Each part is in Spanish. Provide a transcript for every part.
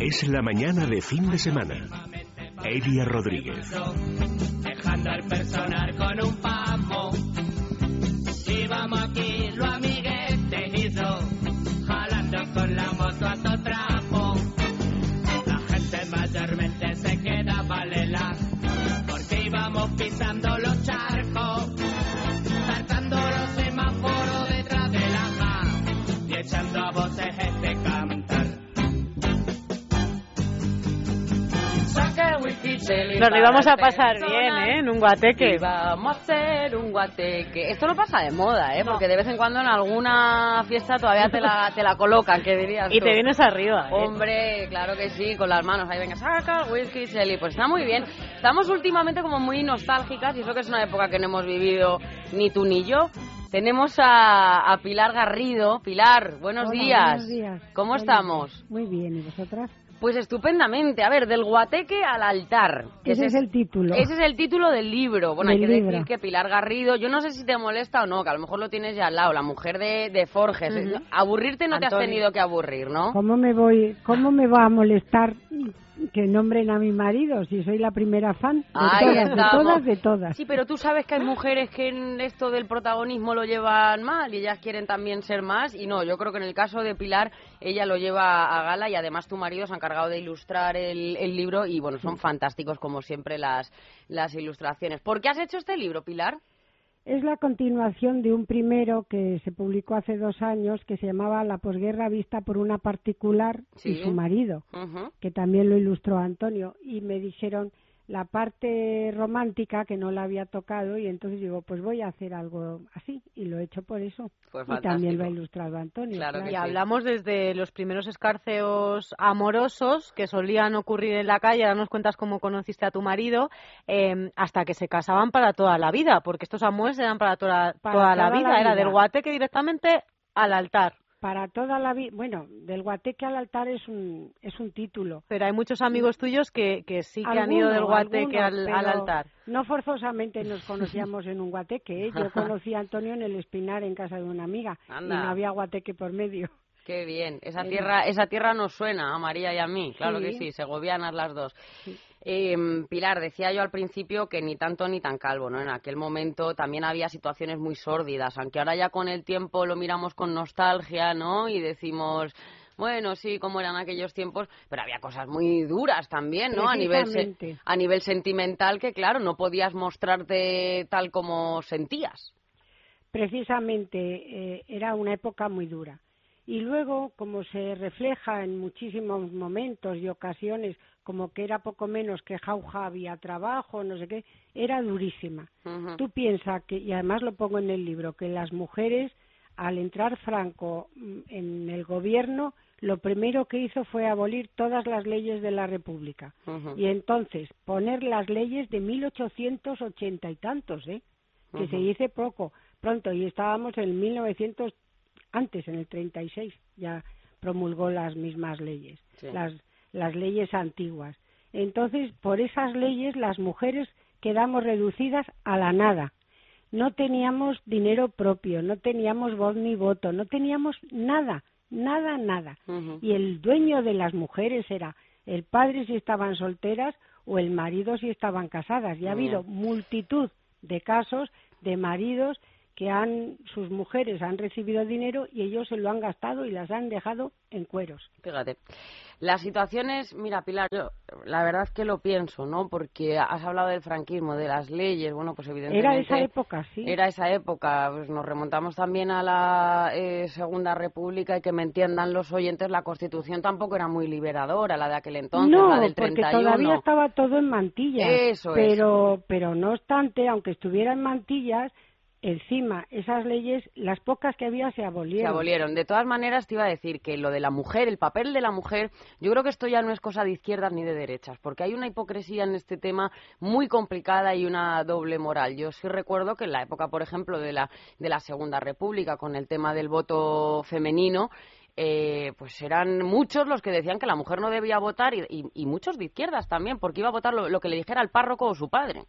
Es la mañana de fin de semana. Elia Rodríguez. Dejando el personal con un pamo. Y vamos aquí, lo amiguete hizo. Jalando con la moto a todo trapo. La gente mayormente se queda valela. Porque íbamos pisando los charcos. Saltando los semáforos detrás de la ja. Y echando a voces este cantar. Nos lo íbamos a pasar bien, en un guateque. Vamos a hacer un guateque. Esto no pasa de moda, porque de vez en cuando en alguna fiesta todavía te la colocan, que dirías Y tú. te vienes arriba. Hombre, claro que sí, con las manos ahí, venga, saca el whisky, Cheli. Pues está muy bien. Estamos últimamente como muy nostálgicas y eso que es una época que no hemos vivido ni tú ni yo. Tenemos a Pilar Garrido. Pilar, buenos días. Buenos días. ¿Cómo estamos? Muy bien, ¿y vosotras? Pues estupendamente. A ver, del guateque al altar. Ese es el título. Ese es el título del libro. Bueno, Del hay que libro. decir que Pilar Garrido, yo no sé si te molesta o no, que a lo mejor lo tienes ya al lado, la mujer de Forges. Ujú. Aburrirte no te has Antonio. tenido que aburrir, ¿no? ¿Cómo me va a molestar que nombren a mi marido si soy la primera fan? Ahí estamos. De todas. Sí, pero tú sabes que hay mujeres que en esto del protagonismo lo llevan mal y ellas quieren también ser más. Y no, yo creo que en el caso de Pilar, ella lo lleva a gala y además tu marido se ha encargado de ilustrar el libro y bueno, son fantásticos como siempre las ilustraciones. ¿Por qué has hecho este libro, Pilar? Es la continuación de un primero que se publicó hace 2 años que se llamaba La posguerra vista por una particular Sí. y su marido, Ujú. que también lo ilustró Antonio. Y me dijeron la parte romántica que no la había tocado y entonces digo, pues voy a hacer algo así y lo he hecho por eso. Pues Y también lo ha fantástico. ilustrado Antonio. Claro que Y sí. hablamos desde los primeros escarceos amorosos que solían ocurrir en la calle, ahora nos cuentas cómo conociste a tu marido, hasta que se casaban para toda la vida, porque estos amores eran para toda Para la toda vida, la era vida. del guateque directamente al altar. Para toda la vida, bueno, del guateque al altar es un título. Pero hay muchos amigos tuyos que sí que han ido del guateque Algunos, al pero altar. No forzosamente nos conocíamos en un guateque, ¿eh? Yo conocí a Antonio en el Espinar en casa de una amiga Anda. y no había guateque por medio. Qué bien. Esa Era- tierra nos suena a María y a mí. Claro Sí. que sí, segovianas las dos. Pilar, decía yo al principio que ni tanto ni tan calvo, ¿no? En aquel momento también había situaciones muy sórdidas, aunque ahora ya con el tiempo lo miramos con nostalgia, ¿no? Y decimos, bueno, sí, cómo eran aquellos tiempos, pero había cosas muy duras también, ¿no? Precisamente. A nivel sentimental, que claro, no podías mostrarte tal como sentías. Precisamente era una época muy dura. Y luego, como se refleja en muchísimos momentos y ocasiones, como que era poco menos que jauja, había trabajo, no sé qué, era durísima. Ujú. Tú piensas que, y además lo pongo en el libro, que las mujeres, al entrar Franco en el gobierno, lo primero que hizo fue abolir todas las leyes de la República. Ujú. Y entonces poner las leyes de 1880 y tantos, que Ujú. se dice pronto, y estábamos en 1900, antes, en el 36, ya promulgó las mismas leyes, Sí. las leyes antiguas. Entonces, por esas leyes, las mujeres quedamos reducidas a la nada. No teníamos dinero propio, no teníamos voz ni voto, no teníamos nada. Ujú. Y el dueño de las mujeres era el padre si estaban solteras o el marido si estaban casadas. Y ha habido multitud de casos de maridos que sus mujeres han recibido dinero y ellos se lo han gastado y las han dejado en cueros. Fíjate. Las situaciones, mira, Pilar, yo la verdad es que lo pienso, ¿no? Porque has hablado del franquismo, de las leyes, bueno, pues evidentemente... Era esa época, sí. Era esa época, pues nos remontamos también a la Segunda República y que me entiendan los oyentes, la Constitución tampoco era muy liberadora, la de aquel entonces, No, la del porque 31. todavía estaba todo en mantillas. Eso es. Pero no obstante, aunque estuviera en mantillas, encima esas leyes, las pocas que había se abolieron. Se abolieron. De todas maneras, te iba a decir que lo de la mujer, el papel de la mujer, yo creo que esto ya no es cosa de izquierdas ni de derechas, porque hay una hipocresía en este tema muy complicada y una doble moral. Yo sí recuerdo que en la época, por ejemplo, de la Segunda República, con el tema del voto femenino, pues eran muchos los que decían que la mujer no debía votar y muchos de izquierdas también, porque iba a votar lo que le dijera el párroco o su padre.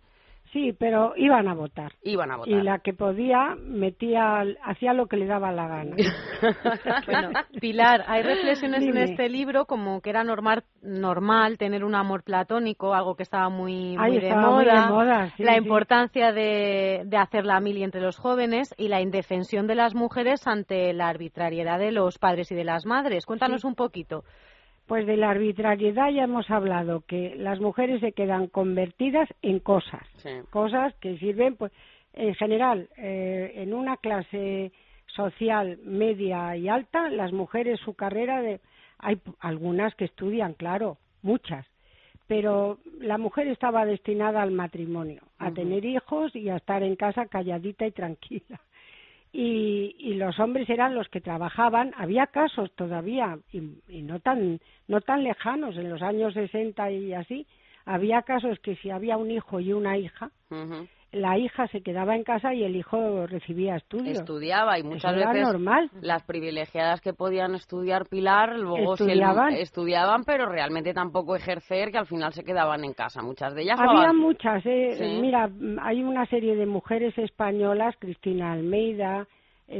Sí, pero iban a votar. Iban a votar. Y la que podía hacía lo que le daba la gana. Bueno, Pilar, hay reflexiones Dime. en este libro como que era normal tener un amor platónico, algo que estaba muy de estaba muy de moda, moda, sí, la sí. importancia de hacer la mili entre los jóvenes y la indefensión de las mujeres ante la arbitrariedad de los padres y de las madres. Cuéntanos un poquito. Pues de la arbitrariedad ya hemos hablado, que las mujeres se quedan convertidas en cosas, Sí. cosas que sirven, pues, en general, en una clase social media y alta, las mujeres su carrera, hay algunas que estudian, claro, muchas, pero la mujer estaba destinada al matrimonio, a tener hijos y a estar en casa calladita y tranquila. Y los hombres eran los que trabajaban. Había casos todavía, y no tan lejanos, en los años 60 y así, había casos que si había un hijo y una hija, Ujú. la hija se quedaba en casa y el hijo recibía estudios. Estudiaba y muchas Eso era veces normal. las privilegiadas que podían estudiar, Pilar, luego estudiaban, pero realmente tampoco ejercer, que al final se quedaban en casa. Muchas de ellas Había muchas, Sí. Mira, hay una serie de mujeres españolas, Cristina Almeida,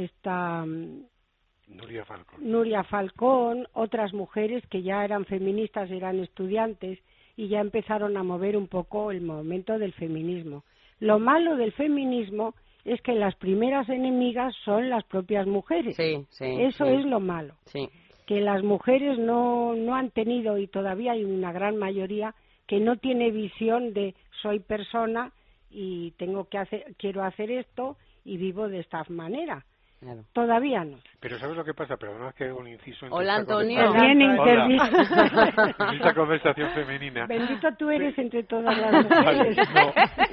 Nuria Falcón, otras mujeres que ya eran feministas, eran estudiantes y ya empezaron a mover un poco el momento del feminismo. Lo malo del feminismo es que las primeras enemigas son las propias mujeres. Sí, sí. Eso sí. es lo malo. Sí. Que las mujeres no han tenido, y todavía hay una gran mayoría que no tiene visión de soy persona y quiero hacer esto y vivo de esta manera. Claro. Todavía no. Pero ¿sabes lo que pasa? Perdona que hago un inciso en Hola, esta Antonio. conversación. En esta conversación femenina. Bendito tú eres entre todas las mujeres. No,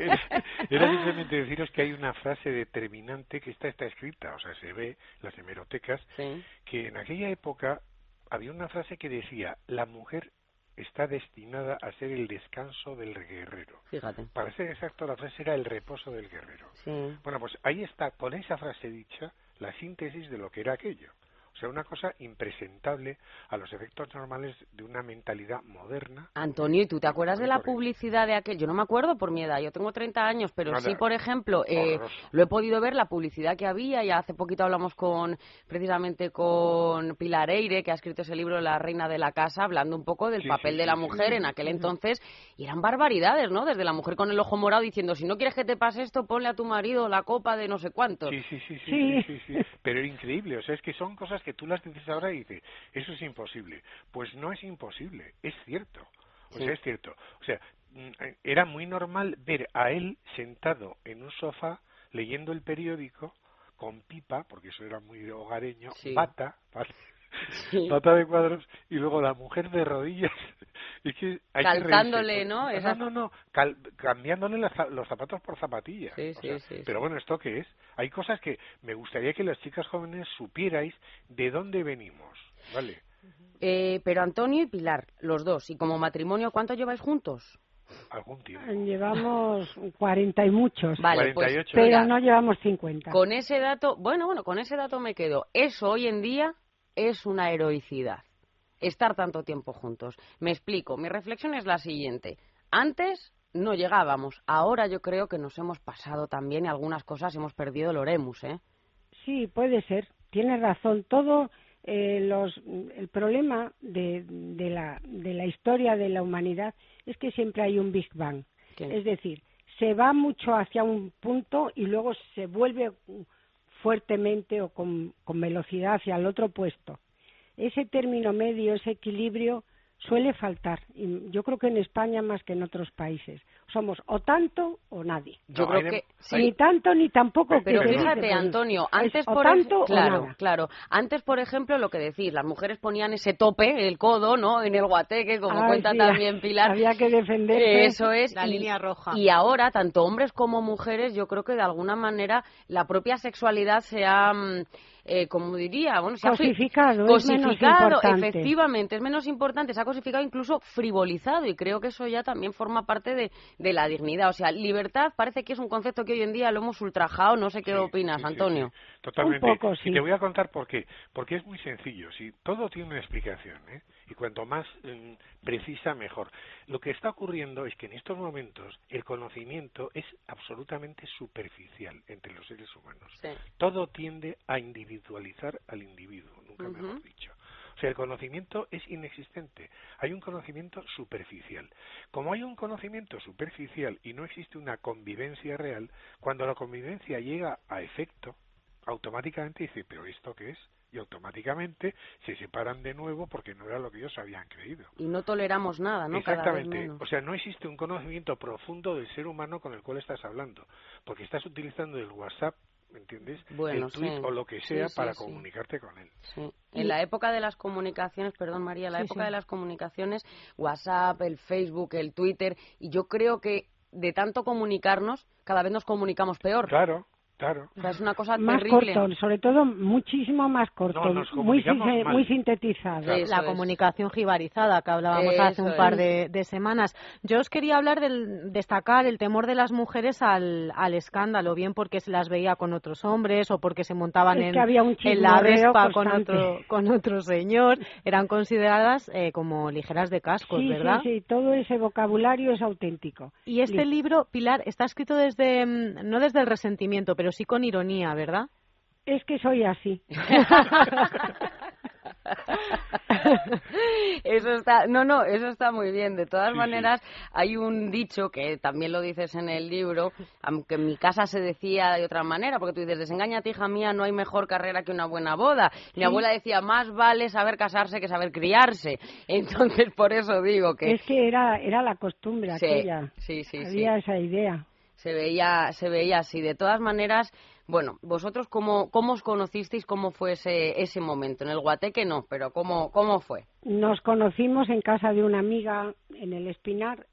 era simplemente deciros que hay una frase determinante que está escrita, o sea, se ve en las hemerotecas, Sí. que en aquella época había una frase que decía: la mujer está destinada a ser el descanso del guerrero. Fíjate. Para ser exacto, la frase era el reposo del guerrero. Sí. Bueno, pues ahí está, con esa frase dicha, la síntesis de lo que era aquello. O sea, una cosa impresentable a los efectos normales de una mentalidad moderna. Antonio, ¿y tú te acuerdas de la Correcto. publicidad de aquel? Yo no me acuerdo por mi edad, yo tengo 30 años, pero Nada. sí, por ejemplo, Horroroso. lo he podido ver, la publicidad que había, y hace poquito hablamos precisamente con Pilar Eire, que ha escrito ese libro La reina de la casa, hablando un poco del Sí, papel sí, de sí, la sí, mujer sí. en aquel entonces, y eran barbaridades, ¿no? Desde la mujer con el ojo morado diciendo, si no quieres que te pase esto, ponle a tu marido la copa de no sé cuántos. Sí. Pero era increíble, o sea, es que son cosas que tú las dices ahora y dices, eso es imposible. Pues no es imposible, es cierto. O sea, es cierto. O sea, era muy normal ver a él sentado en un sofá leyendo el periódico con pipa, porque eso era muy hogareño, Sí. bata, bata de cuadros, y luego la mujer de rodillas. Y que hay Calzándole, que ¿no? reírse. No, cambiándole los zapatos por zapatillas. Sí, O sea, sí. pero bueno, ¿esto qué es? Hay cosas que me gustaría que las chicas jóvenes supierais de dónde venimos, ¿vale? Pero Antonio y Pilar, los dos, y como matrimonio, ¿cuánto lleváis juntos? Algún tiempo. Llevamos 40 y muchos, Vale, 48. pero mira, no llevamos 50. con ese dato, bueno, con ese dato me quedo. Eso hoy en día es una heroicidad, estar tanto tiempo juntos. Me explico, mi reflexión es la siguiente. Antes no llegábamos, ahora yo creo que nos hemos pasado también y algunas cosas hemos perdido el oremus, ¿eh? Sí, puede ser. Tienes razón. Todo el problema de la historia de la humanidad es que siempre hay un Big Bang. ¿Qué? Es decir, se va mucho hacia un punto y luego se vuelve fuertemente o con velocidad hacia el otro puesto. Ese término medio, ese equilibrio, suele faltar. Y yo creo que en España más que en otros países. Somos o tanto o nadie. Yo creo que sí. Ni tanto ni tampoco. Pero que se fíjate, dice, Antonio, antes o tanto o nada. claro. Antes, por ejemplo, lo que decís, las mujeres ponían ese tope, el codo, ¿no? En el guateque, como cuenta sí, también Pilar. Había que defenderse. Eso es. La línea roja. Y ahora, tanto hombres como mujeres, yo creo que de alguna manera la propia sexualidad se ha como diría, bueno, cosificado, cosificado, es menos efectivamente, es menos importante, se ha cosificado, incluso frivolizado, y creo que eso ya también forma parte de la dignidad. O sea, libertad parece que es un concepto que hoy en día lo hemos ultrajado. No sé qué opinas, Antonio. Sí. Totalmente. Un poco, sí. Y te voy a contar por qué. Porque es muy sencillo. Si todo tiene una explicación, y cuanto más precisa, mejor. Lo que está ocurriendo es que en estos momentos el conocimiento es absolutamente superficial entre los seres humanos. Sí. Todo tiende a individualizar al individuo, nunca mejor dicho. O sea, el conocimiento es inexistente. Hay un conocimiento superficial. Como hay un conocimiento superficial y no existe una convivencia real, cuando la convivencia llega a efecto, automáticamente dice, ¿pero esto qué es? Y automáticamente se separan de nuevo porque no era lo que ellos habían creído. Y no toleramos nada, ¿no? Exactamente. Cada vez menos. O sea, no existe un conocimiento profundo del ser humano con el cual estás hablando, porque estás utilizando el WhatsApp, ¿me entiendes? Bueno, el tweet o lo que sea para comunicarte con él. Sí. En la época de las comunicaciones, perdón María, en la época de las comunicaciones, WhatsApp, el Facebook, el Twitter, y yo creo que de tanto comunicarnos, cada vez nos comunicamos peor. Claro. O sea, es una cosa más terrible. corto, sobre todo muchísimo más corto, muy sintetizado. La comunicación jibarizada que hablábamos hace un par de semanas. Yo os quería hablar destacar el temor de las mujeres al escándalo, bien porque se las veía con otros hombres o porque se montaban en la Vespa con otro señor. Eran consideradas como ligeras de cascos, ¿verdad? Sí, todo ese vocabulario es auténtico. Y este libro, Pilar, está escrito no desde el resentimiento, pero sí con ironía, ¿verdad? Es que soy así. Eso está muy bien. De todas maneras, hay un dicho que también lo dices en el libro, aunque en mi casa se decía de otra manera, porque tú dices, desengáñate, hija mía, no hay mejor carrera que una buena boda. Mi abuela decía, más vale saber casarse que saber criarse. Entonces, por eso digo que... Es que era la costumbre aquella. Había esa idea. Se veía así. De todas maneras, bueno, vosotros cómo os conocisteis, cómo fue ese momento. En el Guateque no, pero ¿cómo fue? Nos conocimos en casa de una amiga en el Espinar,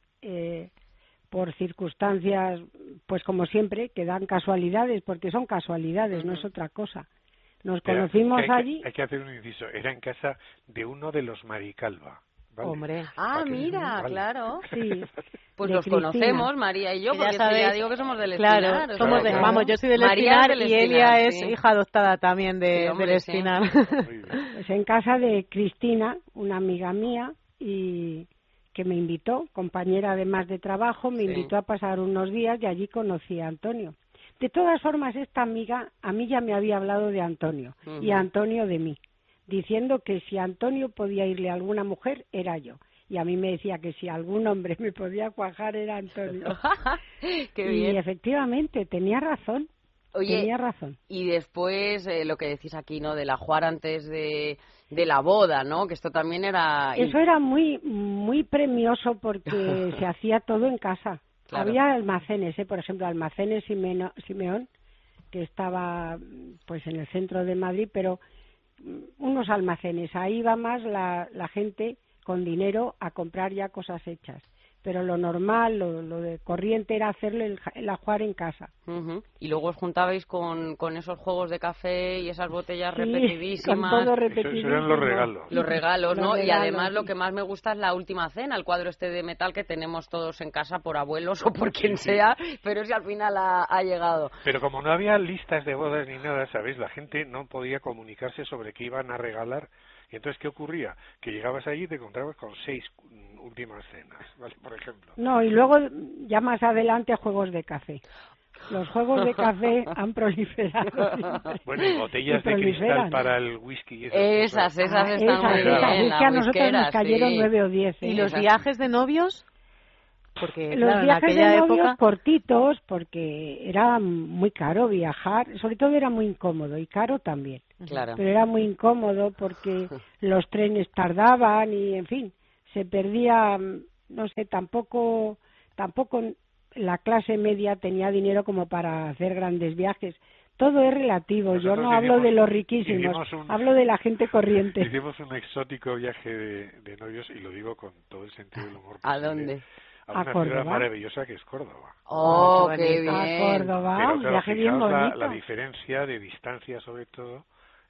por circunstancias, pues como siempre, que dan casualidades, porque son casualidades, no es otra cosa. Nos conocimos allí. Hay que hacer un inciso. Era en casa de uno de los Maricalva. ¿Vale? Hombre. Mira, claro. Sí. Pues los conocemos, María y yo, porque ya digo que somos del Espinar. Claro, somos vamos, yo soy del Espinar y Elia es hija adoptada también del Espinar. Pues en casa de Cristina, una amiga mía, y que me invitó, compañera además de trabajo, me invitó a pasar unos días y allí conocí a Antonio. De todas formas, esta amiga a mí ya me había hablado de Antonio y Antonio de mí, diciendo que si Antonio podía irle a alguna mujer, era yo. Y a mí me decía que si algún hombre me podía cuajar, era Antonio. Qué bien. Y efectivamente, tenía razón. Oye, tenía razón. Y después, lo que decís aquí, ¿no? Del ajuar antes de la boda, ¿no? Que esto también era... Eso era muy, muy premioso porque se hacía todo en casa. Claro. Había almacenes, por ejemplo, almacenes Simeón, que estaba pues en el centro de Madrid, pero unos almacenes. Ahí va más la gente con dinero a comprar ya cosas hechas. Pero lo normal, lo de corriente era hacerle el ajuar en casa. Y luego os juntabais con esos juegos de café y esas botellas repetidísimas. Con todo repetidísimo. Eso eran los regalos. Los regalos, ¿no? Y además lo que más me gusta es la última cena, el cuadro este de metal que tenemos todos en casa por abuelos o por quien sea, pero ese al final ha llegado. Pero como no había listas de bodas ni nada, ¿sabéis? La gente no podía comunicarse sobre qué iban a regalar. Y entonces, ¿qué ocurría? Que llegabas allí y te encontrabas con 6 últimas cenas, ¿vale? Por ejemplo. No, y luego ya más adelante juegos de café. Los juegos de café han proliferado siempre. Bueno, y botellas de cristal para el whisky. Y esas están muy bien. Es que a nosotros nos cayeron 9 o 10. ¿Y los viajes de novios? Porque los claro, viajes en aquella de novios época... cortitos, porque era muy caro viajar, sobre todo era muy incómodo y caro también. Claro. Pero era muy incómodo porque los trenes tardaban y, en fin, se perdía, no sé, tampoco la clase media tenía dinero como para hacer grandes viajes. Todo es relativo. Yo no hablo de los riquísimos, hablo de la gente corriente. Hicimos un exótico viaje de novios, y lo digo con todo el sentido del humor posible. ¿A dónde? A una ciudad maravillosa que es Córdoba. ¡Oh, qué bien! A Córdoba, pero, un viaje bien bonito. La diferencia de distancia, sobre todo,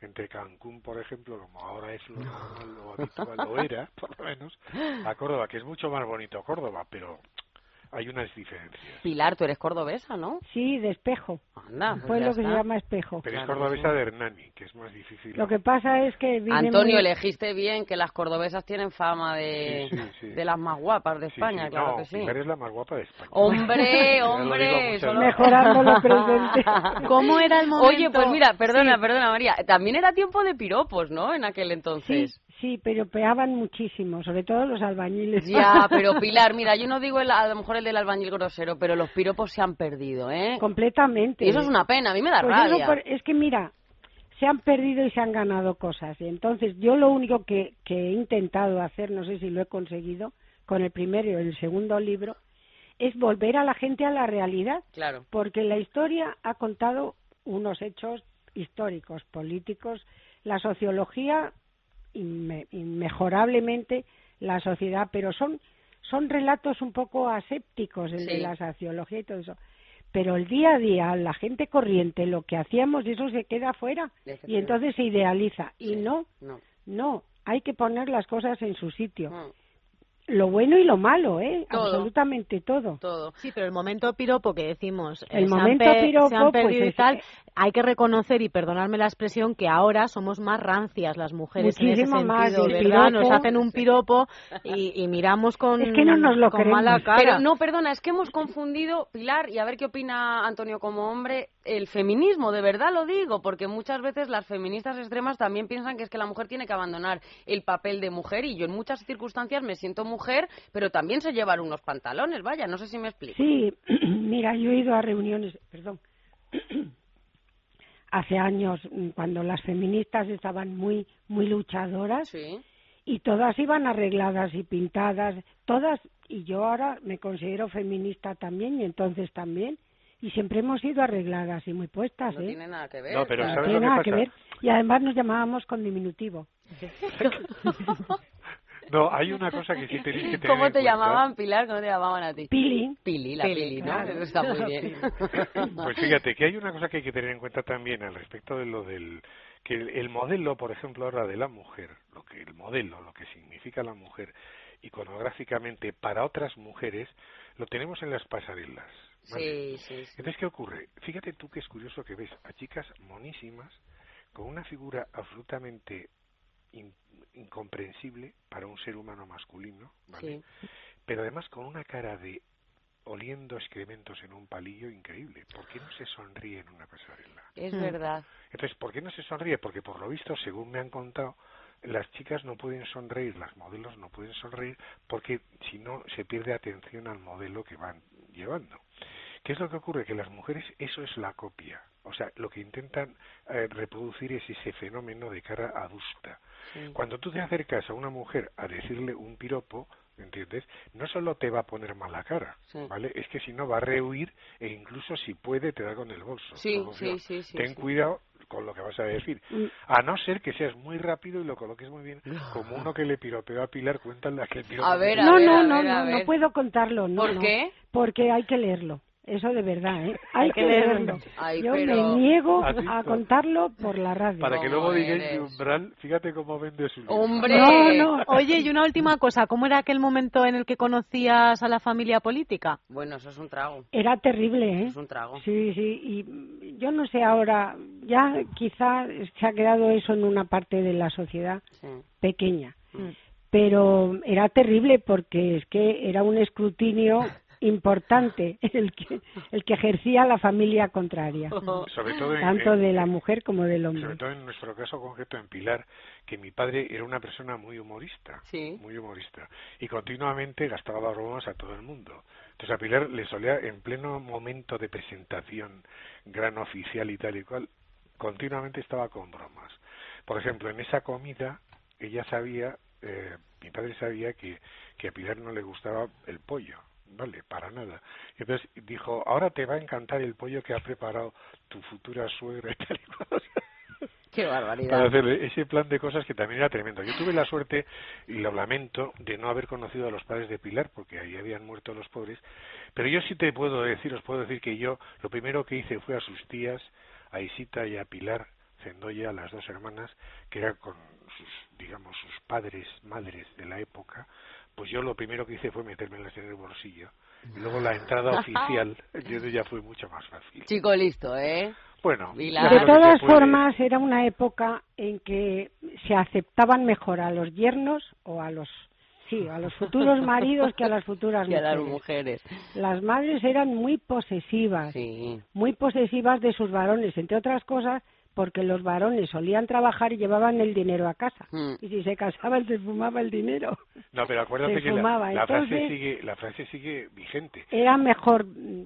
entre Cancún, por ejemplo, como ahora es lo normal, lo habitual, lo era, por lo menos, a Córdoba, que es mucho más bonito Córdoba, pero hay unas diferencias. Pilar, tú eres cordobesa, ¿no? Sí, de Espejo. Anda, pues Fue ya lo que está. se llama Espejo. Pero es Claro, cordobesa sí. de Hernani, que es más difícil. Lo que pasa es que vine Antonio, muy- elegiste bien, que las cordobesas tienen fama Sí. de las más guapas de Sí, España, sí. claro No, que sí. Pilar es la más guapa de España. Hombre, Ya lo digo hombre, muchas solo- veces. Mejorando lo presente. ¿Cómo era el momento? Oye, pues mira, perdona, Sí. perdona María, también era tiempo de piropos, ¿no? En aquel Sí, entonces. sí, pero peaban muchísimo, sobre todo los albañiles. Ya, pero Pilar, mira, yo no digo a lo mejor el del albañil grosero, pero los piropos se han perdido, ¿eh? Completamente. Y eso es una pena, a mí me da Pues eso rabia. es que mira, se han perdido y se han ganado cosas. Y entonces yo lo único que he intentado hacer, no sé si lo he conseguido, con el primero y el segundo libro, es volver a la gente a la realidad. Claro. Porque la historia ha contado unos hechos históricos, políticos, la sociología, inmejorablemente la sociedad, pero son relatos un poco asépticos, el Sí. de la sociología y todo eso. Pero el día a día, la gente corriente, lo que hacíamos, eso se queda fuera y entonces se idealiza. Y Sí. no, No. hay que poner las cosas en su sitio. Mm, Lo bueno y lo malo, Todo. absolutamente todo. todo. Sí, pero el momento piropo que decimos, El se han momento piropo, se han perdido pues, y tal, hay que reconocer, y perdonadme la expresión, que ahora somos más rancias las mujeres en ese Muchísimo más, sentido, y el ¿verdad? piropo- Nos hacen un piropo y miramos con, Es que no nos lo con mala creemos. cara. Pero no, perdona, es que hemos confundido, Pilar, y a ver qué opina Antonio como hombre, el feminismo, de verdad lo digo, porque muchas veces las feministas extremas también piensan que es que la mujer tiene que abandonar el papel de mujer, y yo en muchas circunstancias me siento mujer, pero también sé llevar unos pantalones, vaya, no sé si me explico. Sí, mira, yo he ido a reuniones, perdón, hace años, cuando las feministas estaban muy luchadoras, Sí. y todas iban arregladas y pintadas, todas, y yo ahora me considero feminista también, y entonces también, y siempre hemos ido arregladas y muy puestas, No tiene nada que ver. No, pero No ¿sabes tiene lo que nada pasa? que ver, y además nos llamábamos con diminutivo. No, hay una cosa que sí tenéis que tener ¿Cómo en te cuenta. llamaban, Pilar? ¿Cómo te llamaban a ti? Pili, Pili, la Pili, Pili, ¿no? claro. Eso está muy bien. Pues fíjate que hay una cosa que hay que tener en cuenta también al respecto de lo del que el modelo, por ejemplo, ahora de la mujer, lo que significa la mujer iconográficamente para otras mujeres, lo tenemos en las pasarelas. ¿vale? Sí. Entonces, ¿qué ocurre? Fíjate tú que es curioso que ves a chicas monísimas con una figura absolutamente incomprensible para un ser humano masculino, ¿vale? Sí. Pero además con una cara de oliendo excrementos en un palillo increíble. ¿Por qué no se sonríe en una pasarela? Es verdad. Entonces, ¿por qué no se sonríe? Porque por lo visto, según me han contado, las chicas no pueden sonreír, las modelos no pueden sonreír, porque si no se pierde atención al modelo que van llevando. ¿Qué es lo que ocurre? Que las mujeres, eso es la copia. O sea, lo que intentan reproducir es ese fenómeno de cara adusta. Sí. Cuando tú te acercas a una mujer a decirle un piropo, ¿entiendes? No solo te va a poner mala cara, Sí. ¿vale? Es que si no va a rehuir e incluso si puede te da con el bolso. Sí, Promoción. sí. Ten cuidado con lo que vas a decir. Mm. A no ser que seas muy rápido y lo coloques muy bien, como uno que le piropeó a Pilar, cuéntale aquel piropo. A ver, no puedo contarlo, no. ¿Por no, qué? Porque hay que leerlo. Eso de verdad, ¿eh? Hay que leerlo. leerlo. Ay, Yo pero- me niego ¿Has visto? a contarlo por la radio. Para que luego ¿Cómo digáis de eres? Umbral, fíjate cómo vende su libro. ¡Hombre! No. Oye, y una última cosa, ¿cómo era aquel momento en el que conocías a la familia política? Bueno, eso es un trago. Era terrible, ¿eh? Es un trago. Sí, y yo no sé ahora, ya quizá se ha quedado eso en una parte de la sociedad Sí. pequeña, pero era terrible porque es que era un escrutinio importante el que ejercía la familia contraria, Sobre todo tanto de la mujer como del sobre hombre. todo en nuestro caso concreto en Pilar, que mi padre era una persona muy humorista, Sí. muy humorista, y continuamente gastaba bromas a todo el mundo. Entonces a Pilar le solía, en pleno momento de presentación, gran oficial y tal y cual, continuamente estaba con bromas. Por ejemplo, en esa comida, ella sabía, mi padre sabía que a Pilar no le gustaba el pollo. Vale, para nada. Y entonces dijo, ahora te va a encantar el pollo que ha preparado tu futura suegra y tal y cual. ¡Qué Para barbaridad! hacer ese plan de cosas que también era tremendo. Yo tuve la suerte, y lo lamento, de no haber conocido a los padres de Pilar, porque ahí habían muerto los pobres, pero yo sí os puedo decir que yo lo primero que hice fue a sus tías, a Isita y a Pilar, Zendoya, las dos hermanas, que eran con sus padres, madres de la época, pues yo lo primero que hice fue metérmelas en el bolsillo. Y luego la entrada oficial ya fue mucho más fácil. Chico listo, ¿eh? Bueno, de todas formas era una época en que se aceptaban mejor a los yernos o a los futuros maridos que a las futuras mujeres. Las madres eran muy posesivas, muy posesivas de sus varones, entre otras cosas porque los varones solían trabajar y llevaban el dinero a casa. Y si se casaban se fumaba el dinero. No, pero acuérdate que la frase sigue vigente. Eran mejor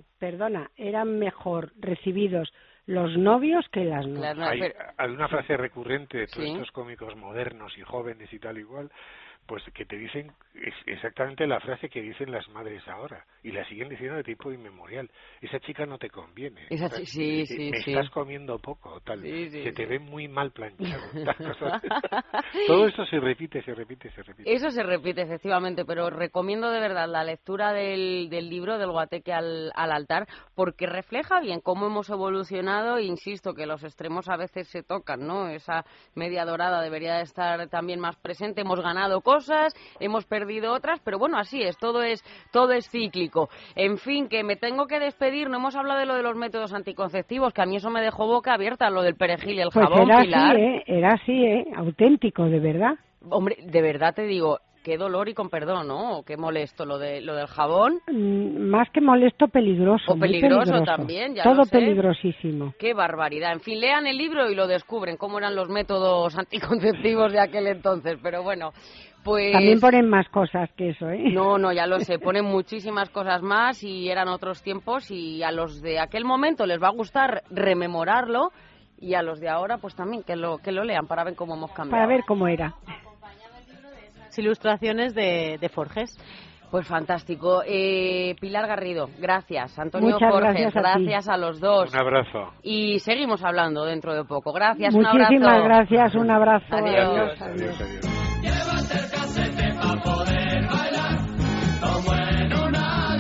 recibidos los novios que las novias. Hay una frase recurrente de todos estos cómicos modernos y jóvenes y tal igual, pues que te dicen exactamente la frase que dicen las madres ahora, y la siguen diciendo de tipo inmemorial: esa chica no te conviene, estás comiendo poco, tal, se te ve muy mal planchado. Todo eso se repite. Eso se repite, efectivamente, pero recomiendo de verdad la lectura del libro del Guateque al altar, porque refleja bien cómo hemos evolucionado, e insisto que los extremos a veces se tocan, ¿no? Esa media dorada debería de estar también más presente. Hemos ganado cosas, hemos perdido otras, pero bueno, así es, todo es cíclico. En fin, que me tengo que despedir. No hemos hablado de lo de los métodos anticonceptivos, que a mí eso me dejó boca abierta, lo del perejil y el jabón, Pilar. Era así, auténtico, de verdad. Hombre, de verdad te digo, qué dolor y con perdón, ¿no? Qué molesto lo del jabón. Más que molesto, peligroso. O peligroso también, ya todo lo sé. Peligrosísimo. Qué barbaridad. En fin, lean el libro y lo descubren, cómo eran los métodos anticonceptivos de aquel entonces. Pero bueno, pues... También ponen más cosas que eso, ¿eh? No, ya lo sé. Ponen muchísimas cosas más y eran otros tiempos, y a los de aquel momento les va a gustar rememorarlo, y a los de ahora pues también que lo lean para ver cómo hemos cambiado. Para ver cómo era. Ilustraciones de Forges. Pues fantástico. Pilar Garrido, gracias. Antonio Muchas Forges, gracias a los dos. Un abrazo. Y seguimos hablando dentro de poco. Gracias, Muchísimas un abrazo. Gracias, un abrazo. Adiós. Adiós.